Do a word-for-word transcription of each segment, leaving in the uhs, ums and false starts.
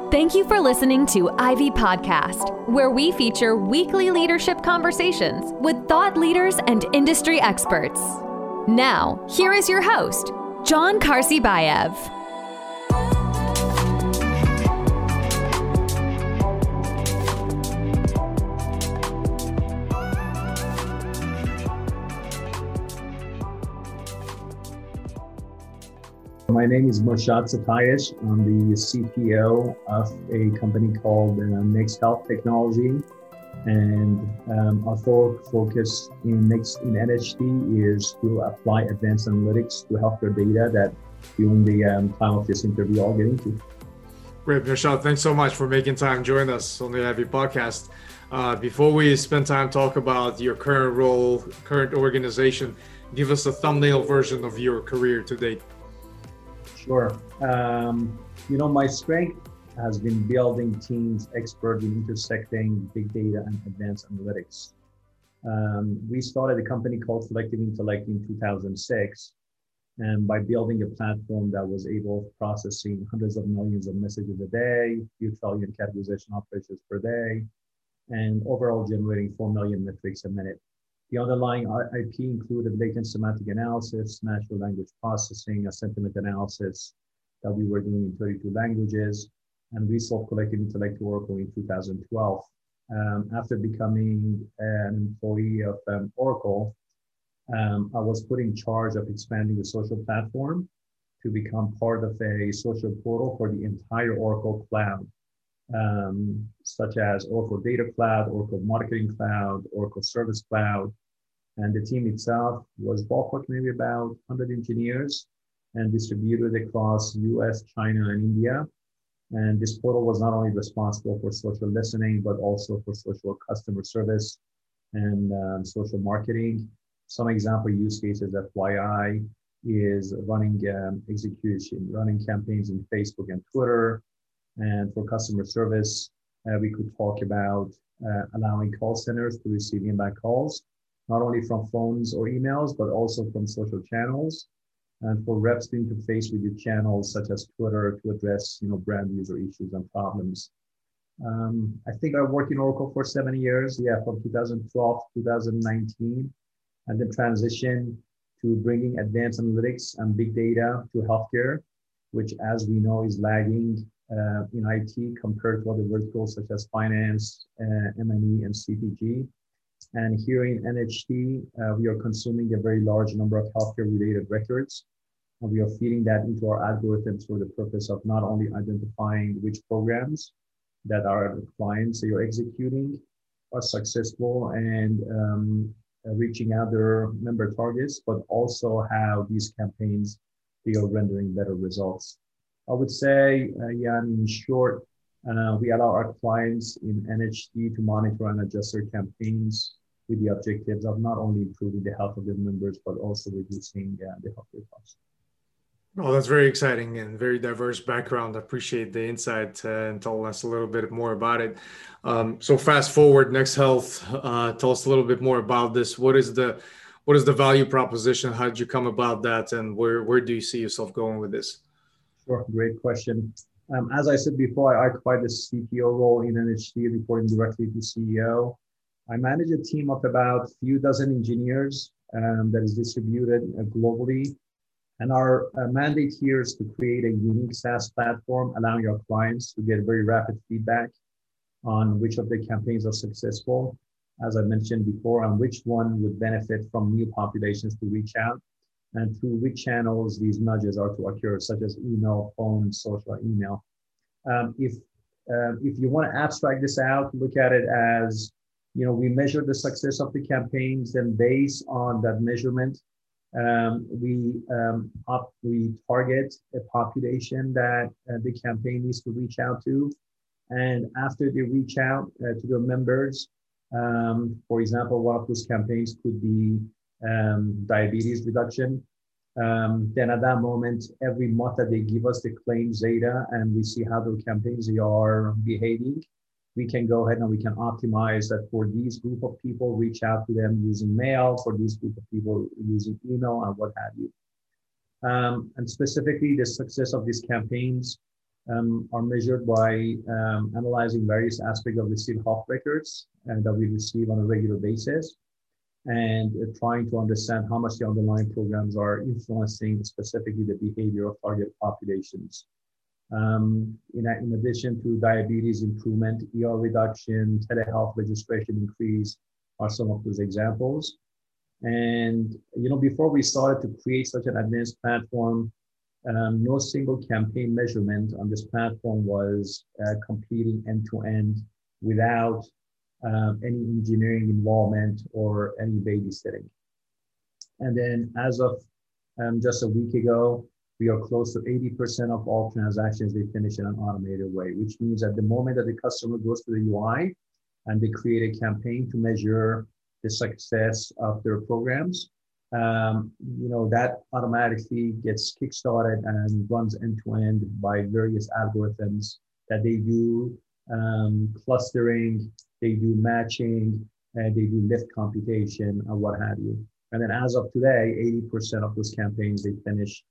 Thank you for listening to Ivy Podcast, where we feature weekly leadership conversations with thought leaders and industry experts. Now, here is your host, John Karsibayev. My name is Murshad Satayesh. I'm the C T O of a company called uh, Next Health Technology, and um, our focus in Next in N H T is to apply advanced analytics to healthcare data that during the um, time of this interview I'll get into. Great, Murshad. Thanks so much for making time to join us on the Ivy Podcast. Uh, before we spend time talk about your current role, current organization, give us a thumbnail version of your career to date. Sure. Um, you know, my strength has been building teams expert in intersecting big data and advanced analytics. Um, we started a company called Selective Intellect in two thousand six, and by building a platform that was able to processing hundreds of millions of messages a day, few trillion categorization operations per day, and overall generating four million metrics a minute. The underlying I P included latent semantic analysis, natural language processing, a sentiment analysis that we were doing in thirty-two languages, and we sold Collective Intellect to Oracle in two thousand twelve. Um, after becoming an employee of um, Oracle, um, I was put in charge of expanding the social platform to become part of a social portal for the entire Oracle cloud, um, such as Oracle Data Cloud, Oracle Marketing Cloud, Oracle Service Cloud. And the team itself was ballpark maybe about one hundred engineers and distributed across U S, China, and India. And this portal was not only responsible for social listening, but also for social customer service and um, social marketing. Some example use cases, F Y I, is running um, execution, running campaigns in Facebook and Twitter. And for customer service, uh, we could talk about uh, allowing call centers to receive inbound calls, not only from phones or emails, but also from social channels. And for reps to interface with your channels such as Twitter to address, you know, brand user issues and problems. Um, I think I worked in Oracle for seven years, yeah, from two thousand twelve to two thousand nineteen, and then transition to bringing advanced analytics and big data to healthcare, which, as we know, is lagging uh, in I T compared to other verticals such as finance, uh, M and E, and C P G. And here in N H T, uh, we are consuming a very large number of healthcare-related records. And we are feeding that into our algorithms for the purpose of not only identifying which programs that our clients that you're executing are successful and um, uh, reaching out their member targets, but also how these campaigns, they are rendering better results. I would say, uh, yeah, in short, uh, we allow our clients in N H T to monitor and adjust their campaigns with the objectives of not only improving the health of their members, but also reducing uh, the healthcare costs. Oh, that's very exciting and very diverse background. I appreciate the insight uh, and telling us a little bit more about it. Um, so fast forward, Next Health, uh, tell us a little bit more about this. What is the what is the value proposition? How did you come about that? And where, where do you see yourself going with this? Sure, great question. Um, as I said before, I occupied the C T O role in N H T, reporting directly to C E O. I manage a team of about a few dozen engineers um, that is distributed uh, globally. And our uh, mandate here is to create a unique SaaS platform, allowing our clients to get very rapid feedback on which of the campaigns are successful, as I mentioned before, and which one would benefit from new populations to reach out, and through which channels these nudges are to occur, such as email, phone, social, email. Um, if, uh, if you want to abstract this out, look at it as, you know, we measure the success of the campaigns, then based on that measurement, um, we, um, up, we target a population that uh, the campaign needs to reach out to. And after they reach out uh, to their members, um, for example, one of those campaigns could be um, diabetes reduction. Um, then at that moment, every month that they give us the claims data and we see how the campaigns they are behaving, we can go ahead and we can optimize that for these group of people, reach out to them using mail, for these group of people using email and what have you. Um, and specifically the success of these campaigns um, are measured by um, analyzing various aspects of the civil health records and that we receive on a regular basis, and uh, trying to understand how much the underlying programs are influencing specifically the behavior of target populations. Um, in, in addition to diabetes improvement, E R reduction, telehealth registration increase are some of those examples. And, you know, before we started to create such an advanced platform, um, no single campaign measurement on this platform was uh, completing end-to-end without um, any engineering involvement or any babysitting. And then as of um, just a week ago, we are close to eighty percent of all transactions they finish in an automated way, which means at the moment that the customer goes to the U I and they create a campaign to measure the success of their programs, um, you know, that automatically gets kickstarted and runs end to end by various algorithms that they do um, clustering, they do matching, and they do lift computation and what have you. And then as of today, eighty percent of those campaigns they finish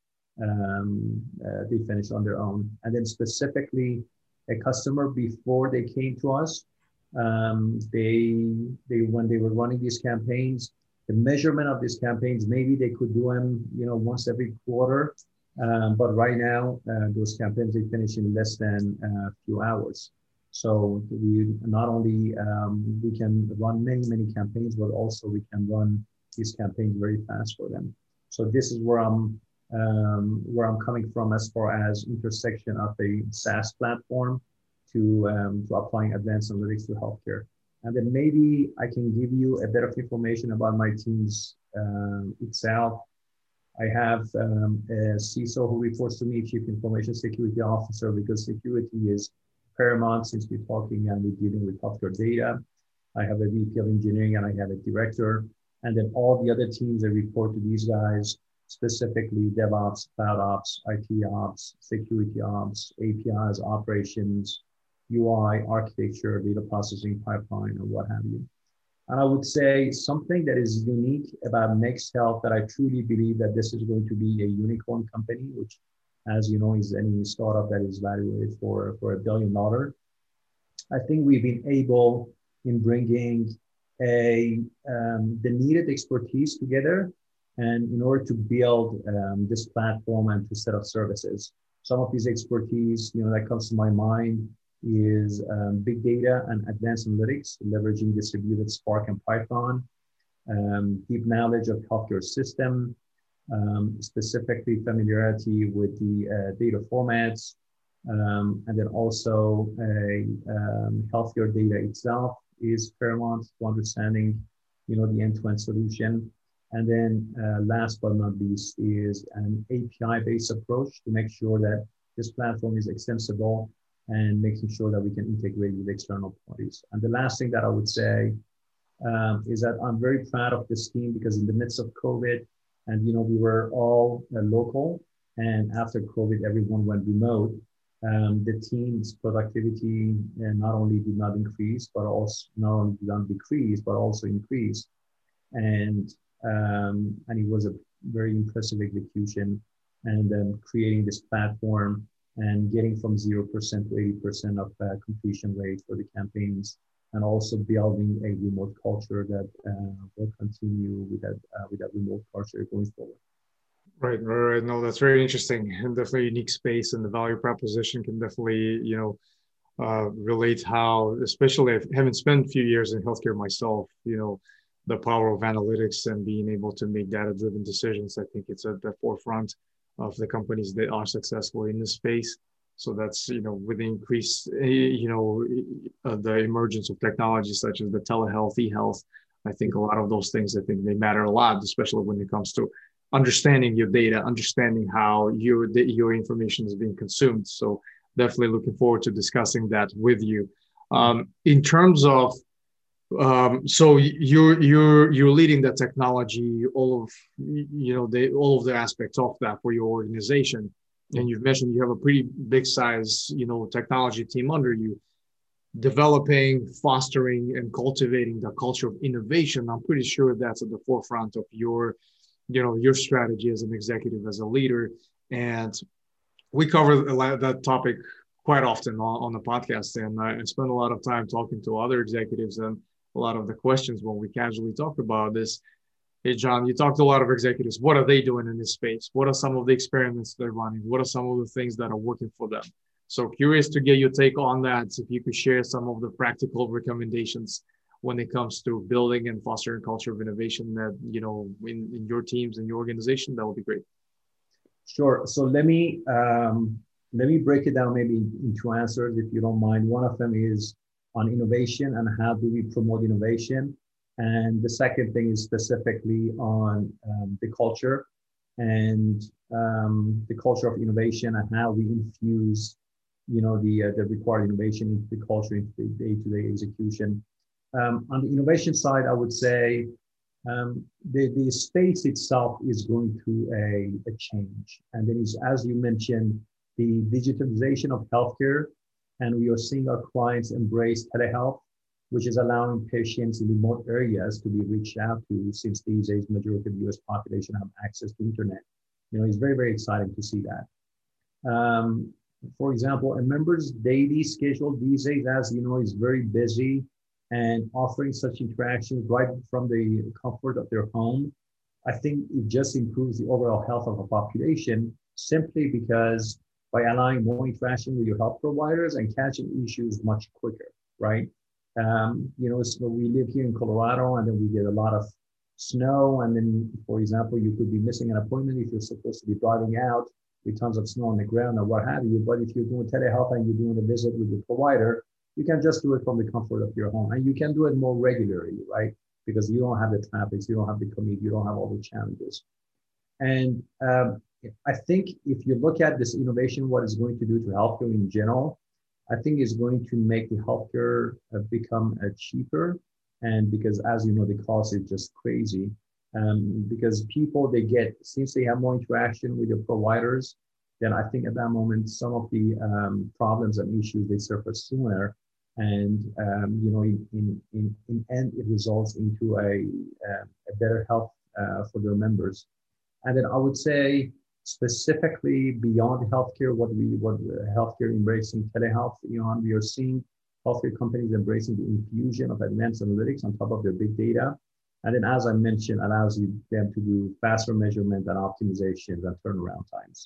um, uh, they finish on their own. And then specifically, a customer before they came to us, um, they they when they were running these campaigns, the measurement of these campaigns, maybe they could do them, you know, once every quarter. Um, but right now, uh, those campaigns they finish in less than a few hours. So we not only um, we can run many many campaigns, but also we can run these campaigns very fast for them. So this is where I'm um, where I'm coming from as far as intersection of a SaaS platform to um, to applying advanced analytics to healthcare. And then maybe I can give you a bit of information about my teams um, itself. I have um, a C I S O who reports to me, Chief Information Security Officer, because security is paramount since we're talking and we're dealing with healthcare data. I have a V P of engineering and I have a director. And then all the other teams that report to these guys, specifically DevOps, Cloud Ops, I T Ops, Security Ops, A P Is, Operations, U I, Architecture, Data Processing Pipeline, or what have you. And I would say something that is unique about NextHealth that I truly believe that this is going to be a unicorn company, which, as you know, is any startup that is valued for, for a billion dollars. I think we've been able in bringing a um, the needed expertise together, and in order to build um, this platform and to set up services. Some of these expertise, you know, that comes to my mind is um, big data and advanced analytics, leveraging distributed Spark and Python, um, deep knowledge of healthcare system, um, specifically familiarity with the uh, data formats, um, and then also a um, healthcare data itself is paramount to understanding, you know, the end-to-end solution. And then uh, last but not least is an A P I-based approach to make sure that this platform is extensible and making sure that we can integrate with external parties. And the last thing that I would say um, is that I'm very proud of this team because in the midst of COVID, and you know, we were all uh, local, and after COVID, everyone went remote. Um, the team's productivity uh, not only did not increase, but also not only did not decrease, but also increase. And um, and it was a very impressive execution, and um, creating this platform and getting from zero percent to eighty percent of uh, completion rate for the campaigns, and also building a remote culture that uh, will continue with that uh, with that remote culture going forward. Right, right, right. No, that's very interesting, and definitely a unique space, and the value proposition can definitely, you know, uh, relate how, especially if having spent a few years in healthcare myself, you know, the power of analytics and being able to make data-driven decisions. I think it's at the forefront of the companies that are successful in this space. So that's, you know, with the increase, you know, uh, the emergence of technologies such as the telehealth, e-health, I think a lot of those things, I think they matter a lot, especially when it comes to understanding your data, understanding how your, your information is being consumed. So definitely looking forward to discussing that with you. Um, in terms of, um, so you're, you're, you're leading the technology, all of, you know, the, all of the aspects of that for your organization. And you've mentioned you have a pretty big size, you know, technology team under you, developing, fostering, and cultivating the culture of innovation. I'm pretty sure that's at the forefront of your, you know, your strategy as an executive, as a leader. And we covered a lot of that topic quite often on, on the podcast, and I, I spend a lot of time talking to other executives, and a lot of the questions when we casually talk about this. Hey, John, you talked to a lot of executives. What are they doing in this space? What are some of the experiments they're running? What are some of the things that are working for them? So curious to get your take on that. If you could share some of the practical recommendations when it comes to building and fostering culture of innovation that, you know, in, in your teams and your organization, that would be great. Sure. So let me um, let me break it down maybe in two answers, if you don't mind. One of them is on innovation and how do we promote innovation. And the second thing is specifically on um, the culture and um, the culture of innovation and how we infuse, you know, the uh, the required innovation into the culture, into the day-to-day execution. Um, on the innovation side, I would say um, the the space itself is going through a, a change, and then is, as you mentioned, the digitalization of healthcare, and we are seeing our clients embrace telehealth, which is allowing patients in remote areas to be reached out to, since these days, majority of the U S population have access to internet. You know, it's very, very exciting to see that. Um, for example, a member's daily schedule these days, as you know, is very busy, and offering such interactions right from the comfort of their home, I think it just improves the overall health of a population, simply because by allowing more interaction with your health providers and catching issues much quicker, right? Um, you know, so we live here in Colorado, and then we get a lot of snow. And then, for example, you could be missing an appointment if you're supposed to be driving out with tons of snow on the ground or what have you. But if you're doing telehealth and you're doing a visit with your provider, you can just do it from the comfort of your home, and you can do it more regularly, right? Because you don't have the traffic, you don't have the commute, you don't have all the challenges. And um, I think if you look at this innovation, what it's going to do to healthcare in general, I think is going to make the healthcare uh, become uh, cheaper. And because, as you know, the cost is just crazy. Um, because people, they get, since they have more interaction with their providers, then I think at that moment, some of the um, problems and issues, they surface sooner. And, um, you know, in, in, in, in end, it results into a, uh, a better health uh, for their members. And then I would say, specifically beyond healthcare, what we what healthcare embracing telehealth, beyond, we are seeing healthcare companies embracing the infusion of advanced analytics on top of their big data. And then, as I mentioned, allows you, them to do faster measurement and optimizations and turnaround times.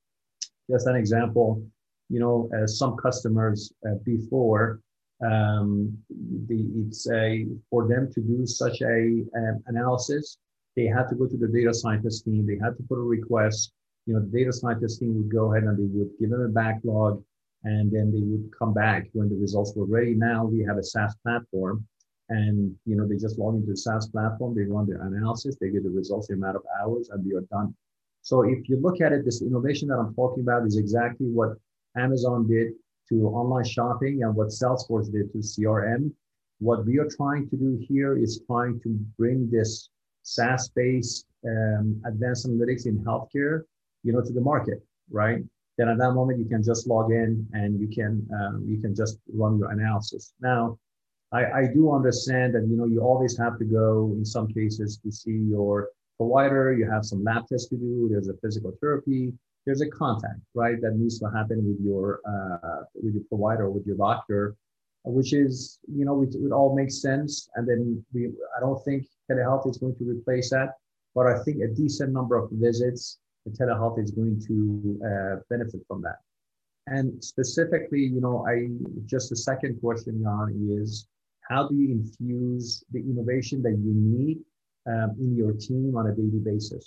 Just an example, you know, uh, some customers uh, before, um, the, it's a, for them to do such a um, analysis, they had to go to the data scientist team, they had to put a request. You know, the data scientist team would go ahead and they would give them a backlog, and then they would come back when the results were ready. Now we have a SaaS platform, and, you know, they just log into the SaaS platform, they run their analysis, they get the results in a matter of hours, and we are done. So if you look at it, this innovation that I'm talking about is exactly what Amazon did to online shopping and what Salesforce did to C R M. What we are trying to do here is trying to bring this SaaS-based um, advanced analytics in healthcare, you know, to the market, right? Then at that moment, you can just log in and you can um, you can just run your analysis. Now, I, I do understand that, you know, you always have to go in some cases to see your provider, you have some lab tests to do, there's a physical therapy, there's a contact, right, that needs to happen with your uh, with your provider, with your doctor, which is, you know, it, it all makes sense. And then we, I don't think telehealth is going to replace that, but I think a decent number of visits, the telehealth is going to uh, benefit from that. And specifically, you know, I just the second question, Jan, is how do you infuse the innovation that you need um, in your team on a daily basis?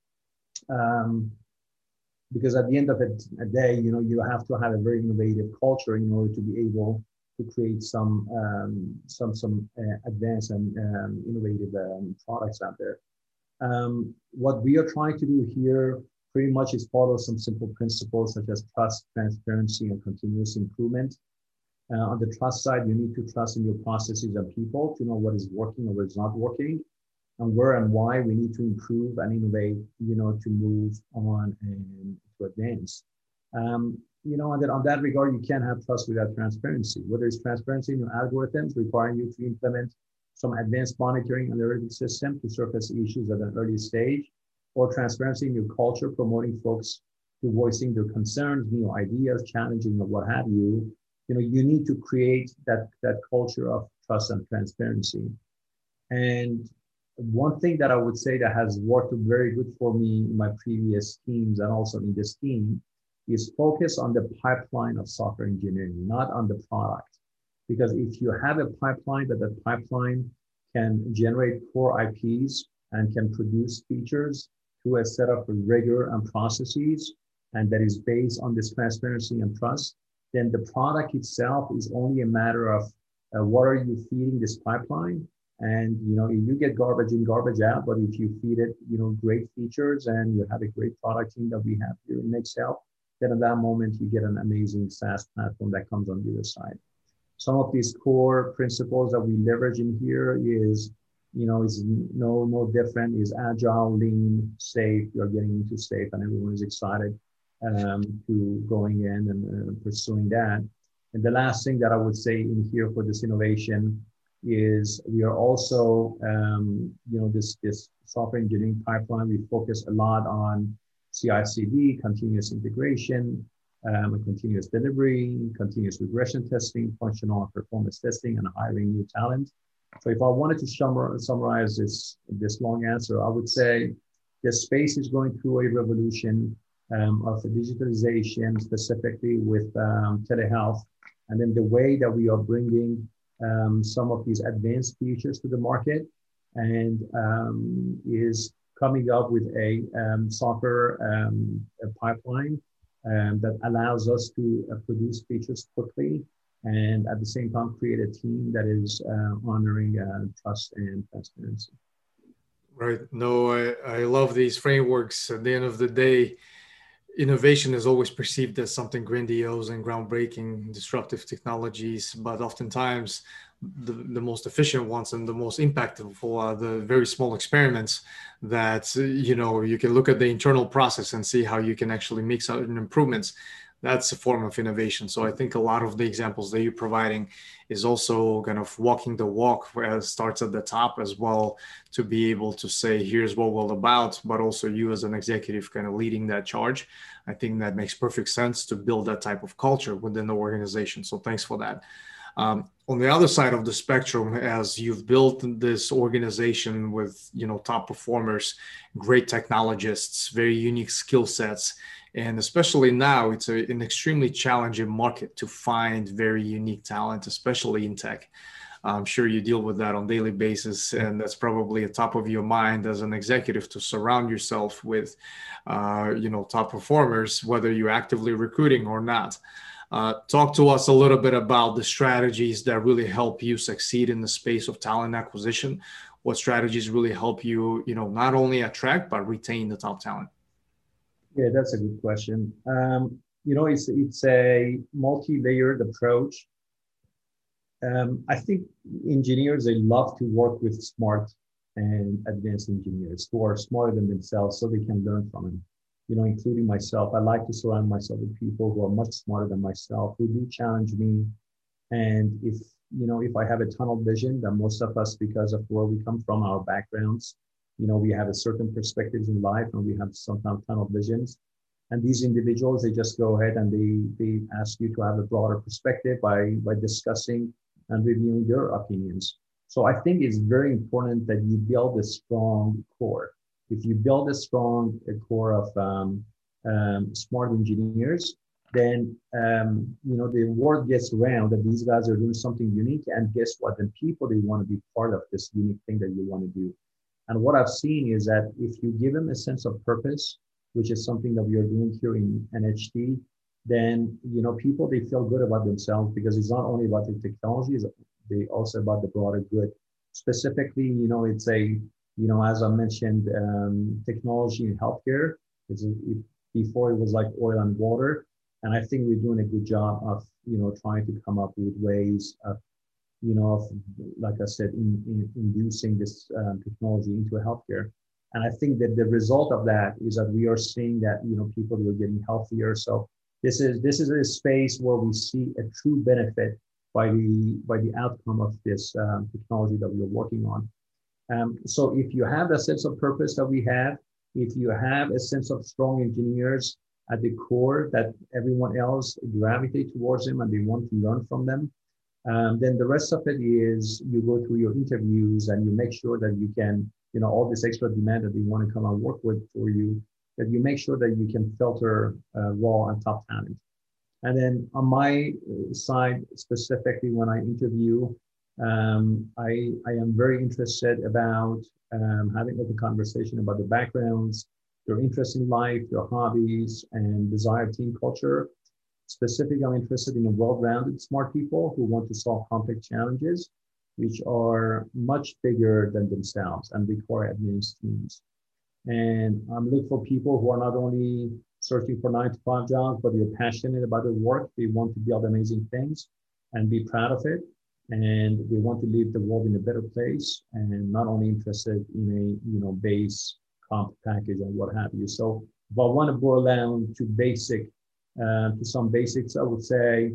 Um, because at the end of it, a day, you know, you have to have a very innovative culture in order to be able to create some um, some some uh, advanced and um, innovative um, products out there. Um, what we are trying to do here pretty much is follow some simple principles such as trust, transparency, and continuous improvement. Uh, on the trust side, you need to trust in your processes and people to know what is working or what is not working, and where and why we need to improve and innovate, you know, to move on and to advance. Um, you know, and then on that regard, you can't have trust without transparency. Whether it's transparency in your algorithms requiring you to implement some advanced monitoring and alerting system to surface issues at an early stage, or transparency in your culture, promoting folks to voicing their concerns, new ideas, challenging or what have you, you know, you need to create that, that culture of trust and transparency. And one thing that I would say that has worked very good for me in my previous teams and also in this team is focus on the pipeline of software engineering, not on the product. Because if you have a pipeline, that the pipeline can generate core I Ps and can produce features through a set of rigor and processes, and that is based on this transparency and trust, then the product itself is only a matter of uh, what are you feeding this pipeline. And, you know, you get garbage in, garbage out, but if you feed it, you know, great features and you have a great product team that we have here in Excel, then at that moment, you get an amazing SaaS platform that comes on the other side. Some of these core principles that we leverage in here is, you know, is no, no different, is agile, lean, safe. You're getting into safe and everyone is excited um, to going in and uh, pursuing that. And the last thing that I would say in here for this innovation is we are also, um, you know, this, this software engineering pipeline, we focus a lot on C I C D, continuous integration, um, continuous delivery, continuous regression testing, functional and performance testing, and hiring new talent. So if I wanted to summarize this, this long answer, I would say the space is going through a revolution um, of digitalization, specifically with um, telehealth, and then the way that we are bringing um, some of these advanced features to the market, and um, is coming up with a um, software um, a pipeline um, that allows us to uh, produce features quickly, and at the same time create a team that is uh, honoring uh, trust and transparency. Right. No, I, I love these frameworks. At the end of the day, innovation is always perceived as something grandiose and groundbreaking, disruptive technologies, but oftentimes the, the most efficient ones and the most impactful are the very small experiments that, you know, you can look at the internal process and see how you can actually make certain improvements. That's a form of innovation. So I think a lot of the examples that you're providing is also kind of walking the walk, where it starts at the top as well, to be able to say, here's what we're all about, but also you as an executive kind of leading that charge. I think that makes perfect sense to build that type of culture within the organization. So thanks for that. Um, on the other side of the spectrum, as you've built this organization with, you know, top performers, great technologists, very unique skill sets, and especially now, it's a, an extremely challenging market to find very unique talent, especially in tech. I'm sure you deal with that on a daily basis, and that's probably at top of your mind as an executive to surround yourself with, uh, you know, top performers, whether you're actively recruiting or not. Uh, talk to us a little bit about the strategies that really help you succeed in the space of talent acquisition. What strategies really help you, you know, not only attract, but retain the top talent? Yeah, that's a good question. Um, you know, it's it's a multi-layered approach. Um, I think engineers, they love to work with smart and advanced engineers who are smarter than themselves so they can learn from them. You know, including myself. I like to surround myself with people who are much smarter than myself, who do challenge me. And if, you know, if I have a tunnel vision, that most of us, because of where we come from, our backgrounds, you know, we have a certain perspectives in life and we have sometimes tunnel visions. And these individuals, they just go ahead and they, they ask you to have a broader perspective by, by discussing and reviewing their opinions. So I think it's very important that you build a strong core. If you build a strong a core of um, um, smart engineers, then, um, you know, the word gets around that these guys are doing something unique. And guess what? Then people, they want to be part of this unique thing that you want to do. And what I've seen is that if you give them a sense of purpose, which is something that we are doing here in N H T, then, you know, people, they feel good about themselves because it's not only about the technology, it's they also about the broader good. Specifically, you know, it's a, you know, as I mentioned, um, technology in healthcare, it's, it, before it was like oil and water. And I think we're doing a good job of, you know, trying to come up with ways of, you know, of, like I said, in, in inducing this um, technology into healthcare. And I think that the result of that is that we are seeing that, you know, people are getting healthier. So this is this is a space where we see a true benefit by the by the outcome of this um, technology that we are working on. Um, so if you have the sense of purpose that we have, if you have a sense of strong engineers, at the core that everyone else gravitate towards them and they want to learn from them. Um, then the rest of it is you go through your interviews and you make sure that you can, you know, all this extra demand that they want to come and work with for you, that you make sure that you can filter uh, raw and top talent. And then on my side, specifically when I interview, um, I, I am very interested about um, having open conversation about the backgrounds, their interest in life, their hobbies, and desired team culture. Specifically, I'm interested in well-rounded, smart people who want to solve complex challenges, which are much bigger than themselves and require advanced teams. And I'm looking for people who are not only searching for nine to five jobs, but they're passionate about their work. They want to build amazing things and be proud of it. And they want to leave the world in a better place and not only interested in a, you know, base comp package and what have you. So if I want to boil down to basic, uh, to some basics, I would say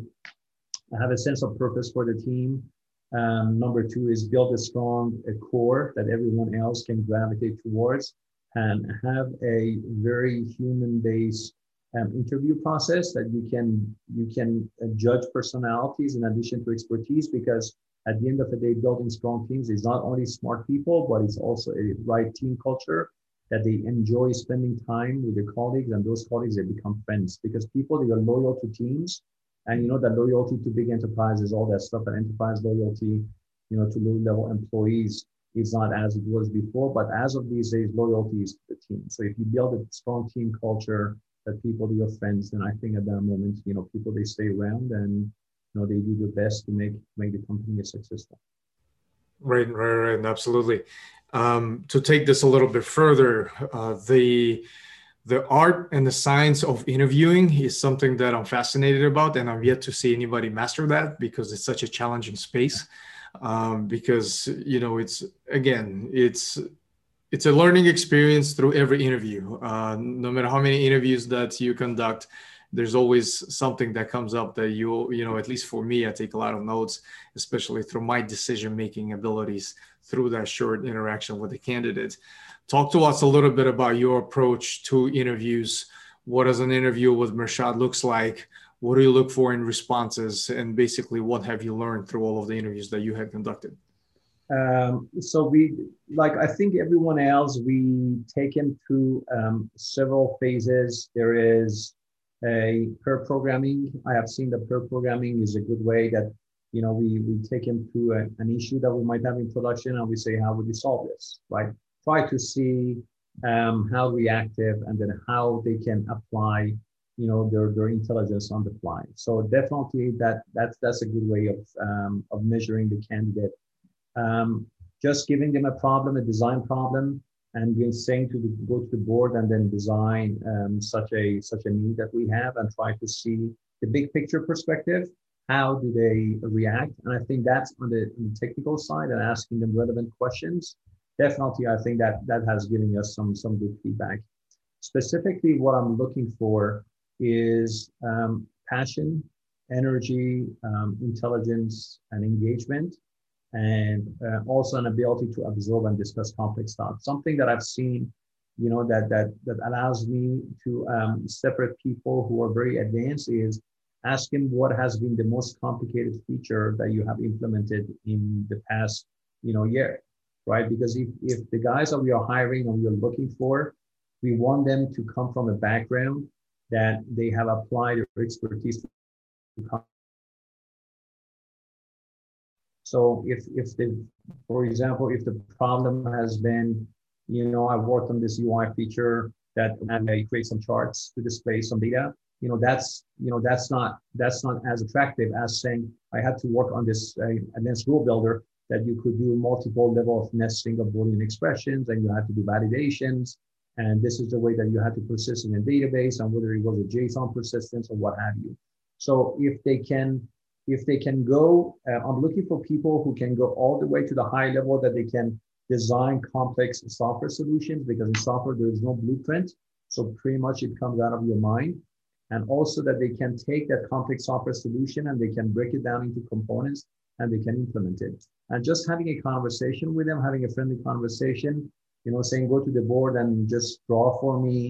I have a sense of purpose for the team. Um, number two is build a strong a core that everyone else can gravitate towards, and have a very human-based um, interview process that you can you can uh, judge personalities in addition to expertise, because at the end of the day, building strong teams is not only smart people, but it's also a right team culture that they enjoy spending time with their colleagues, and those colleagues, they become friends, because people, they are loyal to teams. And you know that loyalty to big enterprises, all that stuff, and enterprise loyalty, you know, to low-level employees is not as it was before. But as of these days, loyalty is to the team. So if you build a strong team culture that people are your friends, then I think at that moment, you know, people, they stay around and, you know, they do their best to make make the company successful. Right, right, right, absolutely. Um, to take this a little bit further, uh, the the art and the science of interviewing is something that I'm fascinated about, and I'm yet to see anybody master that, because it's such a challenging space. Um, because you know, it's again, it's it's a learning experience through every interview. Uh, no matter how many interviews that you conduct, there's always something that comes up that you, you know, at least for me, I take a lot of notes, especially through my decision-making abilities through that short interaction with the candidate. Talk to us a little bit about your approach to interviews. What does an interview with Mirshad looks like? What do you look for in responses? And basically, what have you learned through all of the interviews that you had conducted? Um, so we, like I think everyone else, we take him through um, several phases. There is a pair programming. I have seen that pair programming is a good way that, you know, we, we take him through a, an issue that we might have in production, and we say, how would you solve this, right? Try to see um, how reactive, and then how they can apply, you know, their, their intelligence on the fly. So definitely that that's that's a good way of um, of measuring the candidate. Um, just giving them a problem, a design problem, and being saying to the, go to the board and then design um, such a such a need that we have, and try to see the big picture perspective. How do they react? And I think that's on the, on the technical side, and asking them relevant questions. Definitely, I think that that has given us some some good feedback. Specifically, what I'm looking for is um, passion, energy, um, intelligence, and engagement, and uh, also an ability to absorb and discuss complex thoughts. Something that I've seen, you know, that that that allows me to um, separate people who are very advanced is ask him what has been the most complicated feature that you have implemented in the past, you know, year, right? Because if, if the guys that we are hiring and we are looking for, we want them to come from a background that they have applied their expertise to come. So if, if the, for example, if the problem has been, you know, I worked on this U I feature that, and I create some charts to display some data, you know, that's, you know, that's not, that's not as attractive as saying, I had to work on this uh, advanced rule builder that you could do multiple level of nesting of Boolean expressions, and you had to do validations. And this is the way that you had to persist in a database, and whether it was a JSON persistence or what have you. So if they can, if they can go, uh, I'm looking for people who can go all the way to the high level, that they can design complex software solutions, because in software, there is no blueprint. So pretty much it comes out of your mind. And also that they can take that complex software solution and they can break it down into components and they can implement it. And just having a conversation with them, having a friendly conversation, you know, saying, go to the board and just draw for me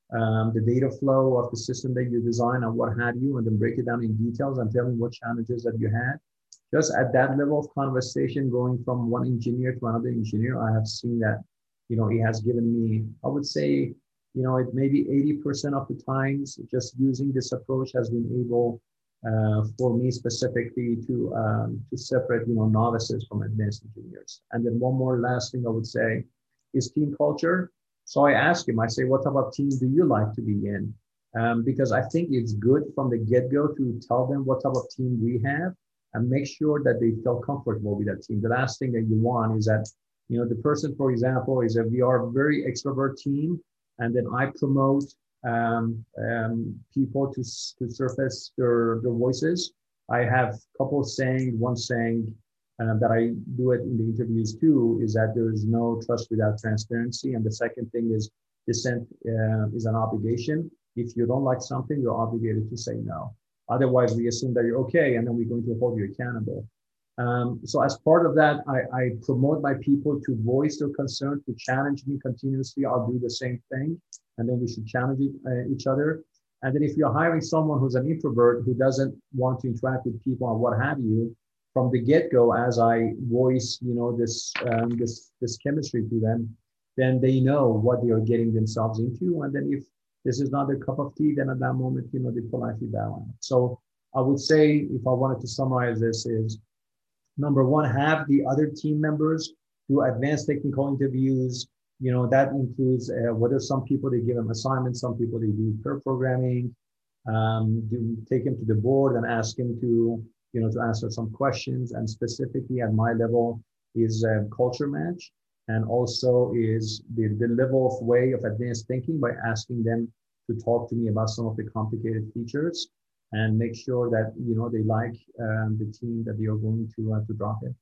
um, the data flow of the system that you design and what have you, and then break it down in details and tell me what challenges that you had. Just at that level of conversation, going from one engineer to another engineer, I have seen that, you know, it has given me, I would say, you know, it maybe eighty percent of the times just using this approach has been able uh, for me specifically to um, to separate, you know, novices from advanced engineers. And then one more last thing I would say is team culture. So I ask him, I say, what type of team do you like to be in? Um, because I think it's good from the get-go to tell them what type of team we have and make sure that they feel comfortable with that team. The last thing that you want is that, you know, the person, for example, is that we are a very extrovert team, and then I promote um, um, people to, to surface their, their voices. I have a couple saying, one saying uh, that I do it in the interviews too, is that there is no trust without transparency. And the second thing is dissent uh, is an obligation. If you don't like something, you're obligated to say no. Otherwise, we assume that you're okay, and then we're going to hold you accountable. Um, so as part of that, I, I promote my people to voice their concern, to challenge me continuously. I'll do the same thing, and then we should challenge it, uh, each other. And then if you're hiring someone who's an introvert who doesn't want to interact with people and what have you, from the get-go, as I voice, you know, this um, this this chemistry to them, then they know what they are getting themselves into. And then if this is not their cup of tea, then at that moment, you know, they politely bow out. So I would say, if I wanted to summarize this, is number one, have the other team members do advanced technical interviews. You know, that includes uh, whether some people, they give them assignments, some people they do pair programming, um, do take them to the board and ask them to, you know, to answer some questions. And specifically at my level is a culture match. And also is the, the level of way of advanced thinking by asking them to talk to me about some of the complicated features and make sure that, you know, they like um, the team that they are going to, uh, to drop in.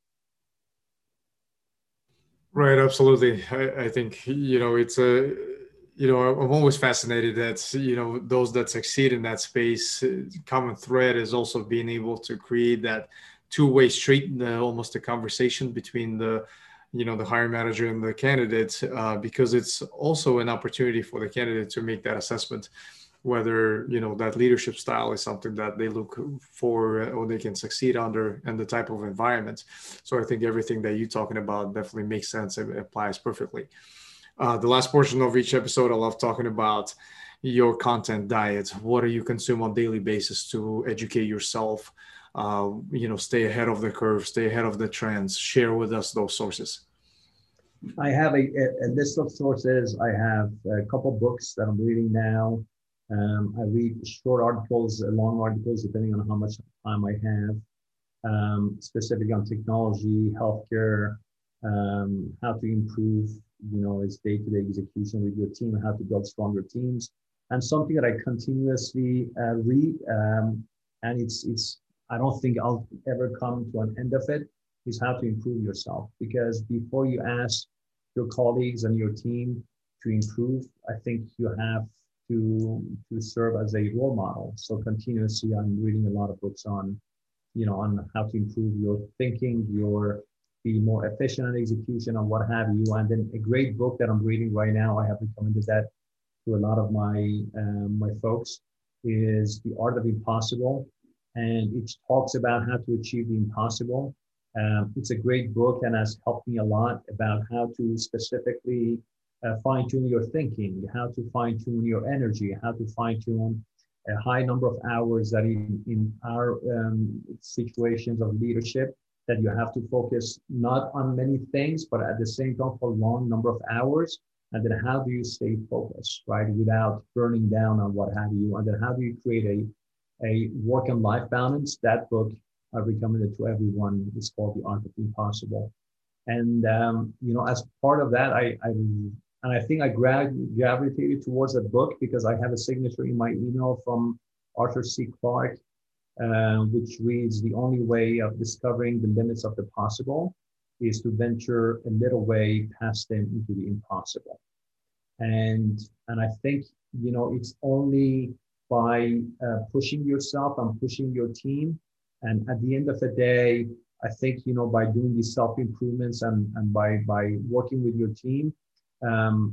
Right, absolutely. I, I think, you know, it's a, you know, I'm always fascinated that, you know, those that succeed in that space, common thread is also being able to create that two-way street, the, almost a conversation between the, you know, the hiring manager and the candidate, uh, because it's also an opportunity for the candidate to make that assessment, whether, you know, that leadership style is something that they look for or they can succeed under, and the type of environment. So I think everything that you're talking about definitely makes sense and applies perfectly. Uh, the last portion of each episode, I love talking about your content diet. What do you consume on a daily basis to educate yourself? Uh, you know, stay ahead of the curve, stay ahead of the trends. Share with us those sources. I have a, a list of sources. I have a couple books that I'm reading now. Um, I read short articles, long articles, depending on how much time I have, um, specifically on technology, healthcare, um, how to improve, you know, its day-to-day execution with your team, how to build stronger teams. And something that I continuously uh, read, um, and it's it's I don't think I'll ever come to an end of it, is how to improve yourself. Because before you ask your colleagues and your team to improve, I think you have to, to serve as a role model. So continuously, I'm reading a lot of books on, you know, on how to improve your thinking, your be more efficient in execution and what have you. And then a great book that I'm reading right now, I have recommended that to a lot of my, um, my folks, is The Art of Impossible. And it talks about how to achieve the impossible. Um, it's a great book and has helped me a lot about how to specifically uh, fine-tune your thinking, how to fine-tune your energy, how to fine-tune a high number of hours that in, in our um, situations of leadership, that you have to focus not on many things, but at the same time for a long number of hours. And then how do you stay focused, right, without burning down on what have you? And then how do you create a a work and life balance? That book I recommend it to everyone. It's called The Art of Impossible. And, um, you know, as part of that, I, I and I think I gra- gravitated towards that book because I have a signature in my email from Arthur C. Clarke, uh, which reads, "The only way of discovering the limits of the possible is to venture a little way past them into the impossible." And, and I think, you know, it's only by uh, pushing yourself and pushing your team. And at the end of the day, I think, you know, by doing these self-improvements and, and by, by working with your team, um,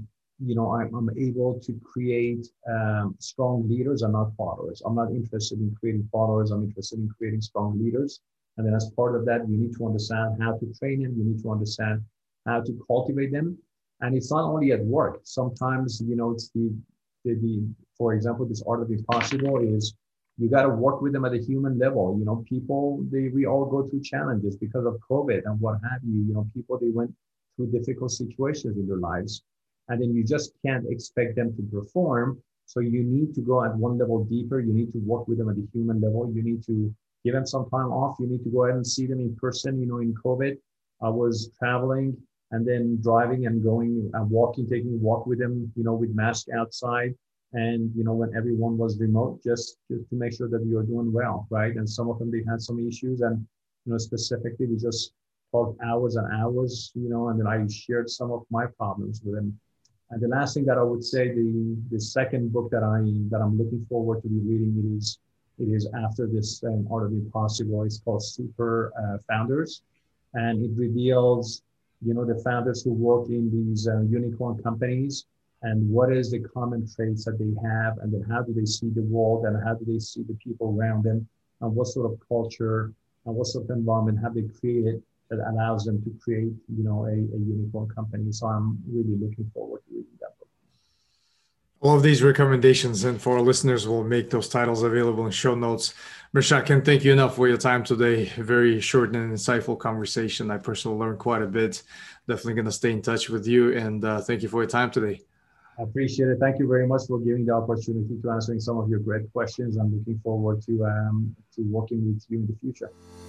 you know, I'm, I'm able to create um, strong leaders and not followers. I'm not interested in creating followers. I'm interested in creating strong leaders. And then as part of that, you need to understand how to train them. You need to understand how to cultivate them. And it's not only at work. Sometimes, you know, it's the, the, the for example, this art of the impossible is you got to work with them at a human level. You know, people, they, we all go through challenges because of COVID and what have you. You know, people, they went through difficult situations in their lives. And then you just can't expect them to perform. So you need to go at one level deeper. You need to work with them at the human level. You need to give them some time off. You need to go ahead and see them in person. You know, in COVID, I was traveling and then driving and going and walking, taking a walk with them, you know, with mask outside. And, you know, when everyone was remote, just, just to make sure that you're doing well, right? And some of them, they had some issues. And, you know, specifically, we just talked hours and hours, you know, and then I shared some of my problems with them. And the last thing that I would say, the, the second book that, I, that I'm looking forward to be reading, it is, it is after this um, Art of the Impossible. It's called Super uh, Founders. And it reveals, you know, the founders who work in these uh, unicorn companies and what is the common traits that they have, and then how do they see the world, and how do they see the people around them, and what sort of culture and what sort of environment have they created that allows them to create, you know, a, a unicorn company. So I'm really looking forward to reading that book. All of these recommendations, and for our listeners, we'll make those titles available in show notes. Mirsad, can't thank you enough for your time today. A very short and insightful conversation. I personally learned quite a bit. Definitely going to stay in touch with you, and uh, thank you for your time today. I appreciate it. Thank you very much for giving the opportunity to answering some of your great questions. I'm looking forward to um, to working with you in the future.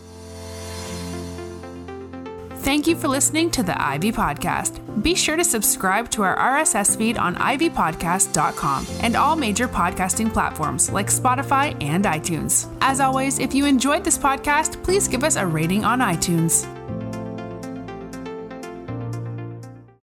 Thank you for listening to the Ivy Podcast. Be sure to subscribe to our R S S feed on ivy podcast dot com and all major podcasting platforms like Spotify and iTunes. As always, if you enjoyed this podcast, please give us a rating on iTunes.